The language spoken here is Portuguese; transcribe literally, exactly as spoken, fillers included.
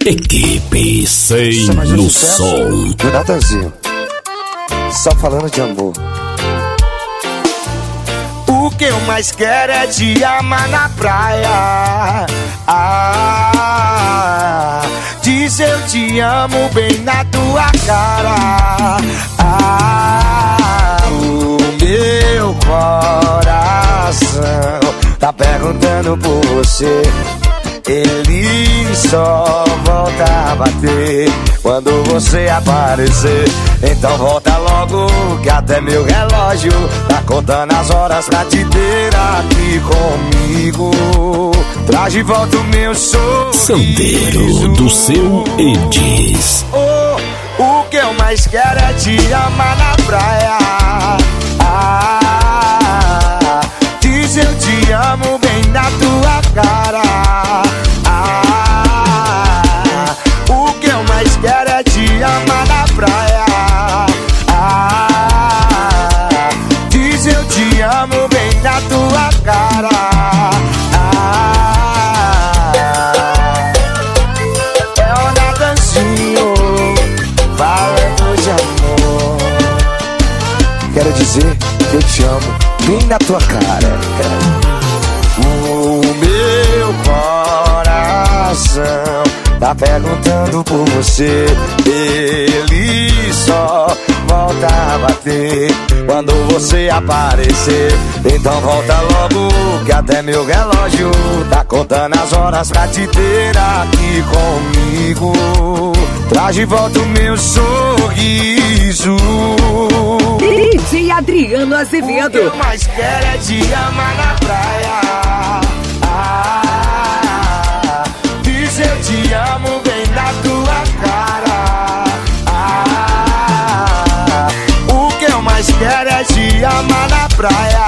Equipe cem no som. Do Natanzinho, só falando de amor. O que eu mais quero é te amar na praia. Ah, diz eu te amo bem na tua cara. Ah, o meu coração tá perguntando por você. Ele só volta a bater quando você aparecer. Então volta logo que até meu relógio tá contando as horas pra te ter aqui comigo. Traz de volta o meu sorriso. Sandeiro do seu Edis. Oh, o que eu mais quero é te amar na praia. Ah, diz eu te amo bem na tua cara. Ah, o que eu mais quero é te amar na praia. Ah, diz eu te amo bem na tua cara. Ah, é o Natanzinho falando de amor. Quero dizer que eu te amo bem na tua cara. O meu coração tá perguntando por você. Ele só volta a bater quando você aparecer. Então volta logo que até meu relógio tá contando as horas pra te ter aqui comigo. Traz de volta o meu sorriso. D J Adriano Azevedo. O que eu mais quero é te amar na praia. Ah, diz eu te amo bem na tua cara. Ah, o que eu mais quero é te amar na praia.